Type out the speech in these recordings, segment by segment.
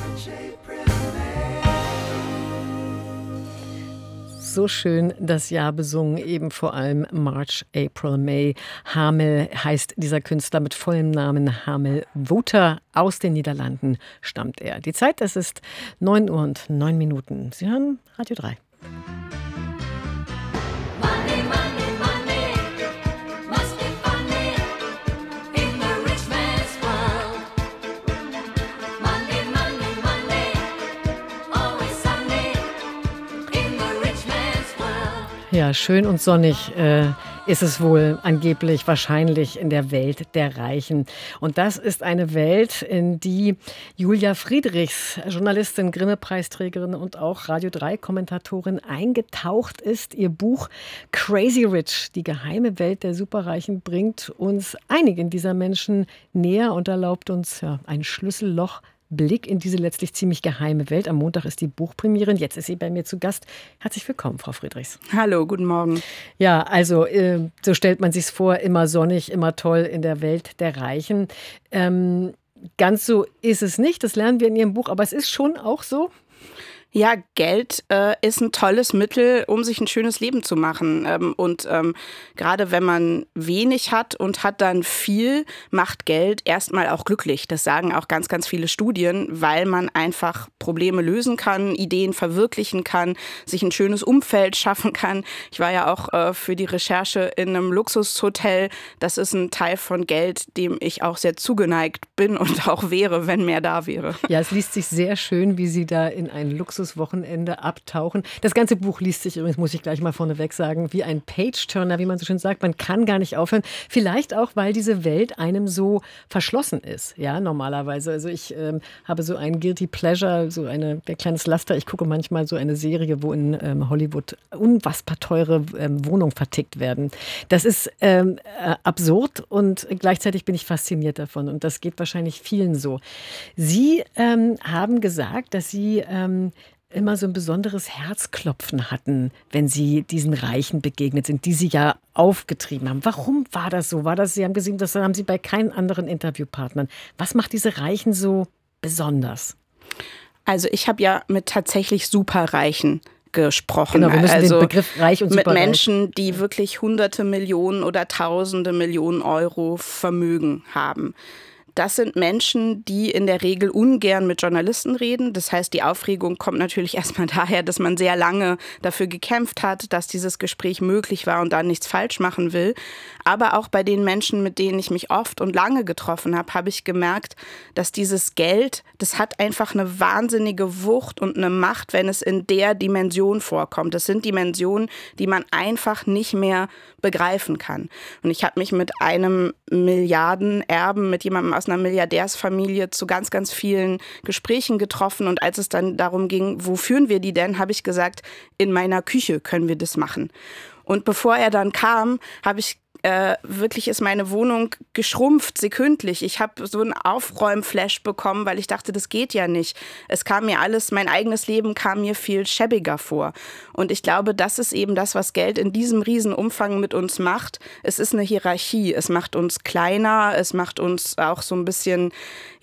So schön das Jahr besungen, eben vor allem March, April, May. Hamel heißt dieser Künstler mit vollem Namen Hamel Wouter. Aus den Niederlanden stammt er. Die Zeit, es ist 9:09. Sie hören Radio 3. Ja, schön und sonnig ist es wohl angeblich wahrscheinlich in der Welt der Reichen. Und das ist eine Welt, in die Julia Friedrichs, Journalistin, Grimme-Preisträgerin und auch Radio-3-Kommentatorin, eingetaucht ist. Ihr Buch Crazy Rich, die geheime Welt der Superreichen, bringt uns einigen dieser Menschen näher und erlaubt uns ein Schlüsselloch Blick in diese letztlich ziemlich geheime Welt. Am Montag ist die Buchpremiere. Jetzt ist sie bei mir zu Gast. Herzlich willkommen, Frau Friedrichs. Hallo, guten Morgen. Ja, also so stellt man sich's vor, immer sonnig, immer toll in der Welt der Reichen. Ganz so ist es nicht, das lernen wir in Ihrem Buch, aber es ist schon auch so. Ja, Geld ist ein tolles Mittel, um sich ein schönes Leben zu machen. Gerade wenn man wenig hat und hat dann viel, macht Geld erstmal auch glücklich. Das sagen auch ganz, ganz viele Studien, weil man einfach Probleme lösen kann, Ideen verwirklichen kann, sich ein schönes Umfeld schaffen kann. Ich war ja auch für die Recherche in einem Luxushotel. Das ist ein Teil von Geld, dem ich auch sehr zugeneigt bin und auch wäre, wenn mehr da wäre. Ja, es liest sich sehr schön, wie Sie da in ein Luxuswochenende abtauchen. Das ganze Buch liest sich übrigens, muss ich gleich mal vorneweg sagen, wie ein Page-Turner, wie man so schön sagt. Man kann gar nicht aufhören. Vielleicht auch, weil diese Welt einem so verschlossen ist, ja, normalerweise. Also ich habe so ein Guilty Pleasure, so ein kleines Laster. Ich gucke manchmal so eine Serie, wo in Hollywood unfassbar teure Wohnungen vertickt werden. Das ist absurd und gleichzeitig bin ich fasziniert davon. Und das geht wahrscheinlich vielen so. Sie haben gesagt, dass Sie immer so ein besonderes Herzklopfen hatten, wenn Sie diesen Reichen begegnet sind, die Sie ja aufgetrieben haben. Warum war das so? Sie haben gesehen, das haben Sie bei keinen anderen Interviewpartnern. Was macht diese Reichen so besonders? Also ich habe ja mit tatsächlich Superreichen gesprochen. Genau, wir müssen den Begriff reich und superreich. Mit Menschen, die wirklich hunderte Millionen oder tausende Millionen Euro Vermögen haben. Das sind Menschen, die in der Regel ungern mit Journalisten reden. Das heißt, die Aufregung kommt natürlich erstmal daher, dass man sehr lange dafür gekämpft hat, dass dieses Gespräch möglich war und da nichts falsch machen will. Aber auch bei den Menschen, mit denen ich mich oft und lange getroffen habe, habe ich gemerkt, dass dieses Geld, das hat einfach eine wahnsinnige Wucht und eine Macht, wenn es in der Dimension vorkommt. Das sind Dimensionen, die man einfach nicht mehr begreifen kann. Und ich habe mich mit einem Milliardenerben, mit jemandem aus einer Milliardärsfamilie zu ganz, ganz vielen Gesprächen getroffen. Und als es dann darum ging, wo führen wir die denn, habe ich gesagt, in meiner Küche können wir das machen. Und bevor er dann kam, habe ich wirklich ist meine Wohnung geschrumpft, sekündlich. Ich habe so einen Aufräumflash bekommen, weil ich dachte, das geht ja nicht. Es kam mir alles, mein eigenes Leben kam mir viel schäbiger vor. Und ich glaube, das ist eben das, was Geld in diesem Riesenumfang mit uns macht. Es ist eine Hierarchie. Es macht uns kleiner, es macht uns auch so ein bisschen,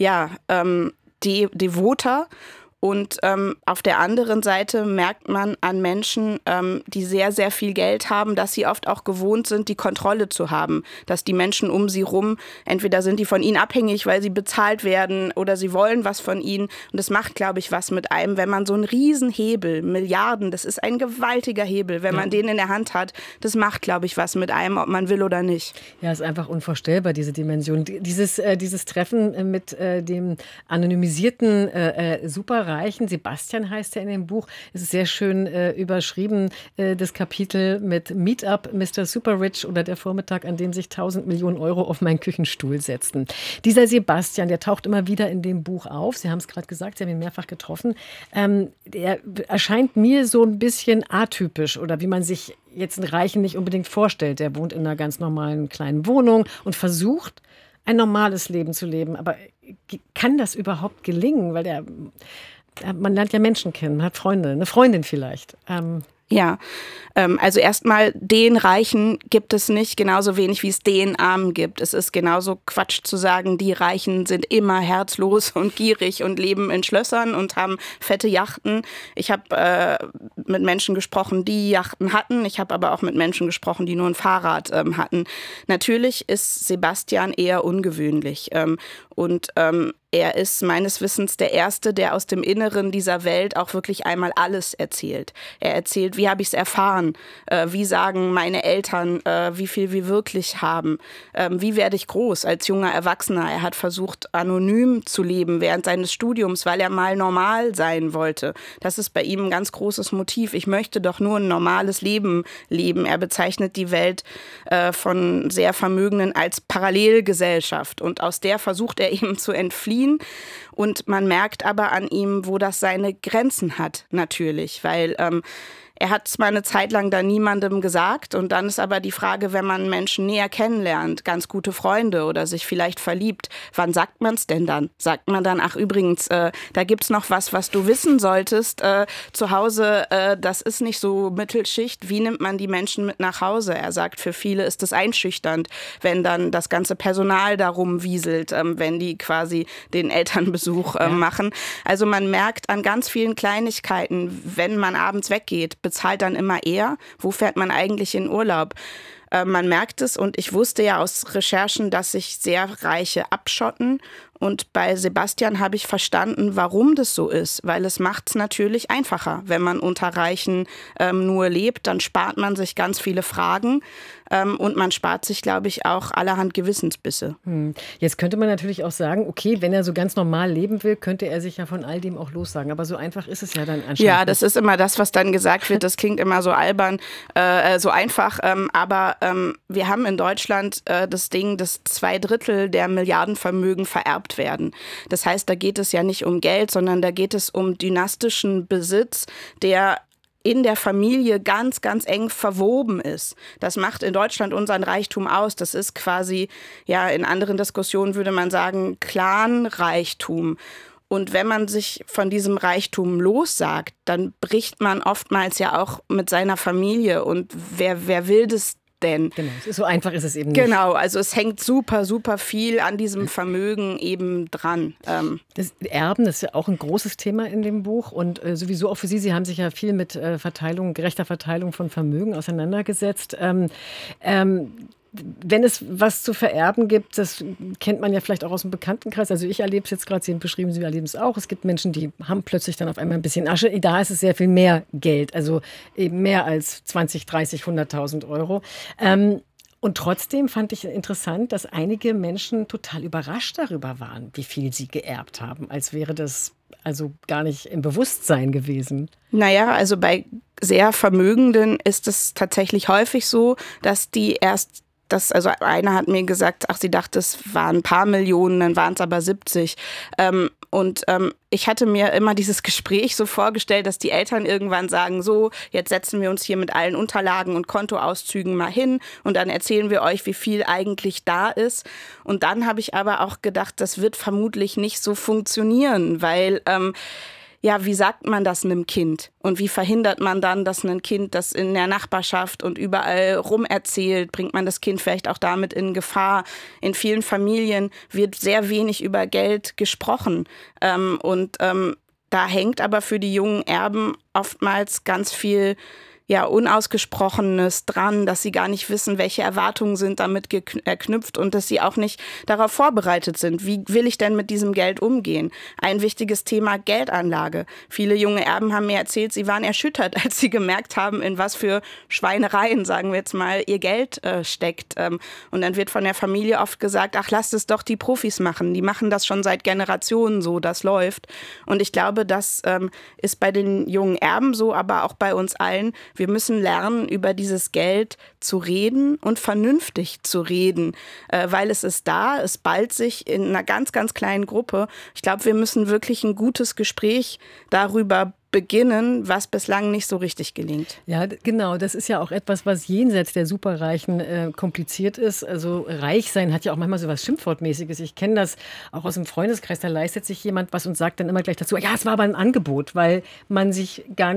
devoter. Und auf der anderen Seite merkt man an Menschen, die sehr, sehr viel Geld haben, dass sie oft auch gewohnt sind, die Kontrolle zu haben. Dass die Menschen um sie rum, entweder sind die von ihnen abhängig, weil sie bezahlt werden oder sie wollen was von ihnen. Und das macht, glaube ich, was mit einem, wenn man so einen Riesen-Hebel, Milliarden, das ist ein gewaltiger Hebel, wenn man den in der Hand hat, das macht, glaube ich, was mit einem, ob man will oder nicht. Ja, ist einfach unvorstellbar, diese Dimension. Dieses Treffen mit dem anonymisierten Superreichen, Sebastian heißt er in dem Buch, es ist sehr schön überschrieben, das Kapitel mit Meetup, Mr. Super Rich oder der Vormittag, an dem sich 1000 Millionen Euro auf meinen Küchenstuhl setzten. Dieser Sebastian, der taucht immer wieder in dem Buch auf. Sie haben es gerade gesagt, Sie haben ihn mehrfach getroffen. Der erscheint mir so ein bisschen atypisch oder wie man sich jetzt einen Reichen nicht unbedingt vorstellt. Der wohnt in einer ganz normalen kleinen Wohnung und versucht, ein normales Leben zu leben. Aber kann das überhaupt gelingen? Weil man lernt ja Menschen kennen, man hat Freunde, eine Freundin vielleicht. Ja, also erstmal, den Reichen gibt es nicht, genauso wenig wie es den Armen gibt. Es ist genauso Quatsch zu sagen, die Reichen sind immer herzlos und gierig und leben in Schlössern und haben fette Yachten. Ich habe mit Menschen gesprochen, die Yachten hatten. Ich habe aber auch mit Menschen gesprochen, die nur ein Fahrrad hatten. Natürlich ist Sebastian eher ungewöhnlich. Und er ist meines Wissens der Erste, der aus dem Inneren dieser Welt auch wirklich einmal alles erzählt. Er erzählt, wie habe ich es erfahren, wie sagen meine Eltern, wie viel wir wirklich haben, wie werde ich groß als junger Erwachsener. Er hat versucht, anonym zu leben während seines Studiums, weil er mal normal sein wollte. Das ist bei ihm ein ganz großes Motiv. Ich möchte doch nur ein normales Leben leben. Er bezeichnet die Welt von sehr Vermögenden als Parallelgesellschaft und aus der versucht er eben zu entfliehen. Und man merkt aber an ihm, wo das seine Grenzen hat, natürlich, weil er hat zwar eine Zeit lang da niemandem gesagt und dann ist aber die Frage, wenn man Menschen näher kennenlernt, ganz gute Freunde oder sich vielleicht verliebt, wann sagt man es denn dann? Sagt man dann, ach übrigens, da gibt's noch was du wissen solltest zu Hause, das ist nicht so Mittelschicht, wie nimmt man die Menschen mit nach Hause? Er sagt, für viele ist es einschüchternd, wenn dann das ganze Personal darum wieselt, wenn die quasi den Elternbesuch machen. Also man merkt an ganz vielen Kleinigkeiten, wenn man abends weggeht, bezahlt dann immer er. Wo fährt man eigentlich in Urlaub? Man merkt es und ich wusste ja aus Recherchen, dass sich sehr Reiche abschotten. Und bei Sebastian habe ich verstanden, warum das so ist. Weil es macht es natürlich einfacher. Wenn man unter Reichen nur lebt, dann spart man sich ganz viele Fragen. Und man spart sich, glaube ich, auch allerhand Gewissensbisse. Jetzt könnte man natürlich auch sagen, okay, wenn er so ganz normal leben will, könnte er sich ja von all dem auch lossagen. Aber so einfach ist es ja dann anscheinend. Ja, das ist immer das, was dann gesagt wird. Das klingt immer so albern, so einfach. Aber wir haben in Deutschland das Ding, dass 2/3 der Milliardenvermögen vererbt werden. Das heißt, da geht es ja nicht um Geld, sondern da geht es um dynastischen Besitz, der in der Familie ganz, ganz eng verwoben ist. Das macht in Deutschland unseren Reichtum aus. Das ist quasi, ja, in anderen Diskussionen würde man sagen, Clanreichtum. Und wenn man sich von diesem Reichtum lossagt, dann bricht man oftmals ja auch mit seiner Familie. Und wer will das denn? Genau, so einfach ist es eben nicht. Genau, also es hängt super, super viel an diesem Vermögen eben dran. Das Erben, das ist ja auch ein großes Thema in dem Buch und sowieso auch für Sie. Sie haben sich ja viel mit gerechter Verteilung von Vermögen auseinandergesetzt. Wenn es was zu vererben gibt, das kennt man ja vielleicht auch aus dem Bekanntenkreis. Also ich erlebe es jetzt gerade, Sie haben beschrieben, Sie erleben es auch. Es gibt Menschen, die haben plötzlich dann auf einmal ein bisschen Asche. Da ist es sehr viel mehr Geld, also eben mehr als 20, 30, 100.000 Euro. Und trotzdem fand ich interessant, dass einige Menschen total überrascht darüber waren, wie viel sie geerbt haben, als wäre das also gar nicht im Bewusstsein gewesen. Naja, also bei sehr Vermögenden ist es tatsächlich häufig so, dass die also einer hat mir gesagt, ach, sie dachte, es waren ein paar Millionen, dann waren es aber 70. Ich hatte mir immer dieses Gespräch so vorgestellt, dass die Eltern irgendwann sagen, so, jetzt setzen wir uns hier mit allen Unterlagen und Kontoauszügen mal hin und dann erzählen wir euch, wie viel eigentlich da ist. Und dann habe ich aber auch gedacht, das wird vermutlich nicht so funktionieren, weil ja, wie sagt man das einem Kind? Und wie verhindert man dann, dass ein Kind das in der Nachbarschaft und überall rumerzählt? Bringt man das Kind vielleicht auch damit in Gefahr? In vielen Familien wird sehr wenig über Geld gesprochen. Da hängt aber für die jungen Erben oftmals ganz viel Unausgesprochenes dran, dass sie gar nicht wissen, welche Erwartungen sind damit geknüpft und dass sie auch nicht darauf vorbereitet sind. Wie will ich denn mit diesem Geld umgehen? Ein wichtiges Thema: Geldanlage. Viele junge Erben haben mir erzählt, sie waren erschüttert, als sie gemerkt haben, in was für Schweinereien, sagen wir jetzt mal, ihr Geld steckt. Und dann wird von der Familie oft gesagt, ach, lasst es doch die Profis machen. Die machen das schon seit Generationen so, das läuft. Und ich glaube, das ist bei den jungen Erben so, aber auch bei uns allen. Wir müssen lernen, über dieses Geld zu reden und vernünftig zu reden, weil es ist da, es ballt sich in einer ganz, ganz kleinen Gruppe. Ich glaube, wir müssen wirklich ein gutes Gespräch darüber beginnen, was bislang nicht so richtig gelingt. Ja, genau. Das ist ja auch etwas, was jenseits der Superreichen kompliziert ist. Also reich sein hat ja auch manchmal so was Schimpfwortmäßiges. Ich kenne das auch aus dem Freundeskreis. Da leistet sich jemand was und sagt dann immer gleich dazu, ja, es war aber ein Angebot, weil man sich gar nicht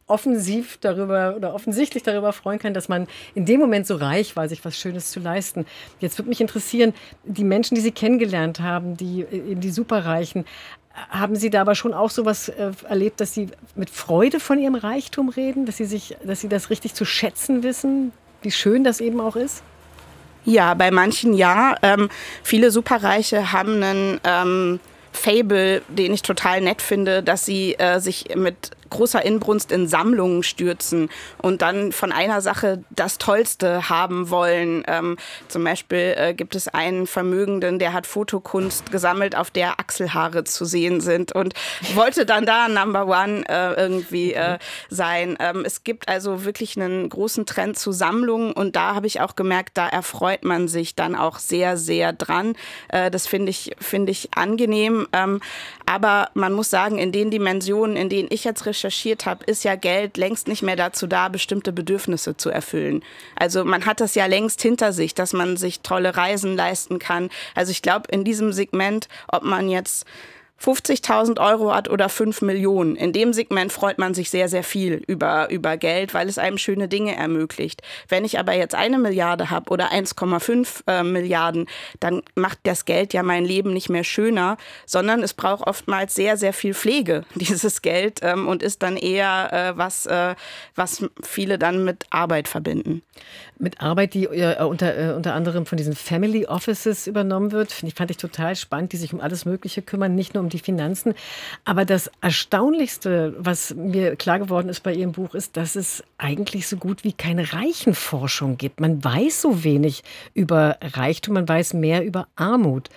offensichtlich darüber freuen kann, dass man in dem Moment so reich war, sich was Schönes zu leisten. Jetzt würde mich interessieren, die Menschen, die Sie kennengelernt haben, die Superreichen, haben Sie da aber schon auch sowas erlebt, dass Sie mit Freude von Ihrem Reichtum reden, dass Sie das richtig zu schätzen wissen, wie schön das eben auch ist? Ja, bei manchen ja. Viele Superreiche haben einen Fable, den ich total nett finde, dass sie sich mit großer Inbrunst in Sammlungen stürzen und dann von einer Sache das Tollste haben wollen. Zum Beispiel gibt es einen Vermögenden, der hat Fotokunst gesammelt, auf der Achselhaare zu sehen sind und wollte dann da Number One irgendwie sein. Es gibt also wirklich einen großen Trend zu Sammlungen und da habe ich auch gemerkt, da erfreut man sich dann auch sehr, sehr dran. Das finde ich angenehm. Aber man muss sagen, in den Dimensionen, in denen ich jetzt recherchiert habe, ist ja Geld längst nicht mehr dazu da, bestimmte Bedürfnisse zu erfüllen. Also man hat das ja längst hinter sich, dass man sich tolle Reisen leisten kann. Also ich glaube, in diesem Segment, ob man jetzt 50.000 Euro hat oder 5 Millionen. In dem Segment freut man sich sehr, sehr viel über Geld, weil es einem schöne Dinge ermöglicht. Wenn ich aber jetzt 1 Milliarde habe oder 1,5 Milliarden, dann macht das Geld ja mein Leben nicht mehr schöner, sondern es braucht oftmals sehr, sehr viel Pflege, dieses Geld, und ist dann eher was viele dann mit Arbeit verbinden. Mit Arbeit, die unter anderem von diesen Family Offices übernommen wird, fand ich total spannend, die sich um alles Mögliche kümmern, nicht nur um die Finanzen. Aber das Erstaunlichste, was mir klar geworden ist bei Ihrem Buch, ist, dass es eigentlich so gut wie keine Reichenforschung gibt. Man weiß so wenig über Reichtum, man weiß mehr über Armut.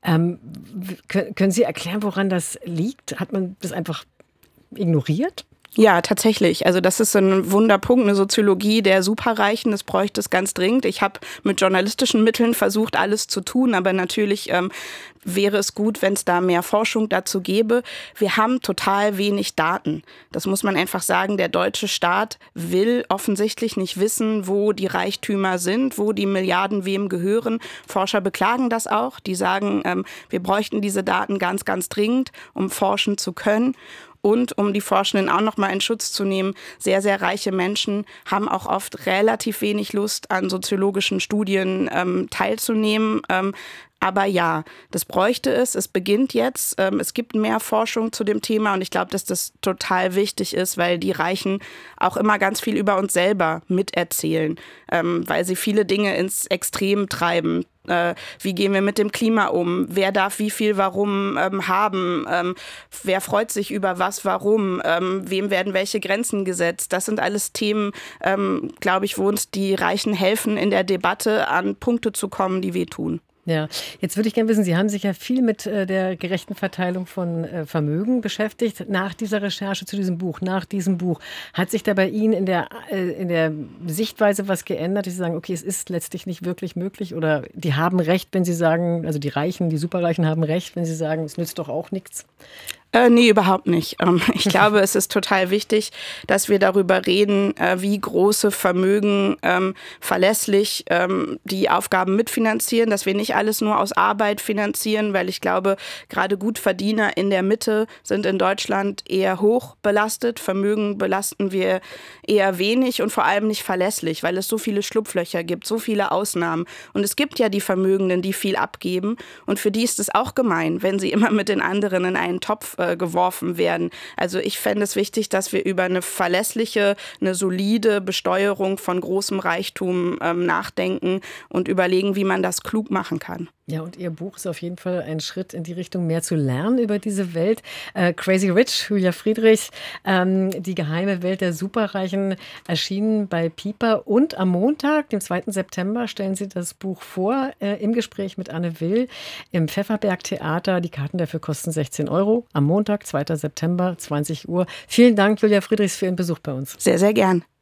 Können Sie erklären, woran das liegt? Hat man das einfach ignoriert? Ja, tatsächlich. Also das ist ein Wunderpunkt, eine Soziologie der Superreichen. Das bräuchte es ganz dringend. Ich habe mit journalistischen Mitteln versucht, alles zu tun, aber natürlich wäre es gut, wenn es da mehr Forschung dazu gäbe. Wir haben total wenig Daten. Das muss man einfach sagen. Der deutsche Staat will offensichtlich nicht wissen, wo die Reichtümer sind, wo die Milliarden wem gehören. Forscher beklagen das auch. Die sagen, wir bräuchten diese Daten ganz, ganz dringend, um forschen zu können. Und um die Forschenden auch noch mal in Schutz zu nehmen, sehr, sehr reiche Menschen haben auch oft relativ wenig Lust, an soziologischen Studien teilzunehmen. Aber ja, das bräuchte es. Es beginnt jetzt. Es gibt mehr Forschung zu dem Thema und ich glaube, dass das total wichtig ist, weil die Reichen auch immer ganz viel über uns selber miterzählen, weil sie viele Dinge ins Extrem treiben. Wie gehen wir mit dem Klima um? Wer darf wie viel warum haben? Wer freut sich über was warum? Wem werden welche Grenzen gesetzt? Das sind alles Themen, glaube ich, wo uns die Reichen helfen, in der Debatte an Punkte zu kommen, die wehtun. Ja, jetzt würde ich gerne wissen, Sie haben sich ja viel mit der gerechten Verteilung von Vermögen beschäftigt. Nach dieser Recherche zu diesem Buch, nach diesem Buch, hat sich da bei Ihnen in der Sichtweise was geändert, dass Sie sagen, okay, es ist letztlich nicht wirklich möglich oder die haben recht, wenn Sie sagen, also die Reichen, die Superreichen haben recht, wenn sie sagen, es nützt doch auch nichts? Nee, überhaupt nicht. Ich glaube, es ist total wichtig, dass wir darüber reden, wie große Vermögen verlässlich die Aufgaben mitfinanzieren, dass wir nicht alles nur aus Arbeit finanzieren, weil ich glaube, gerade Gutverdiener in der Mitte sind in Deutschland eher hoch belastet. Vermögen belasten wir eher wenig und vor allem nicht verlässlich, weil es so viele Schlupflöcher gibt, so viele Ausnahmen. Und es gibt ja die Vermögenden, die viel abgeben und für die ist es auch gemein, wenn sie immer mit den anderen in einen Topf geworfen werden. Also ich fände es wichtig, dass wir über eine verlässliche, eine solide Besteuerung von großem Reichtum nachdenken und überlegen, wie man das klug machen kann. Ja, und Ihr Buch ist auf jeden Fall ein Schritt in die Richtung, mehr zu lernen über diese Welt. Crazy Rich, Julia Friedrich, die geheime Welt der Superreichen, erschienen bei Piper. Und am Montag, dem 2. September, stellen Sie das Buch vor, im Gespräch mit Anne Will im Pfefferberg Theater. Die Karten dafür kosten 16 €. Am Montag, 2. September, 20 Uhr. Vielen Dank, Julia Friedrichs, für Ihren Besuch bei uns. Sehr, sehr gern.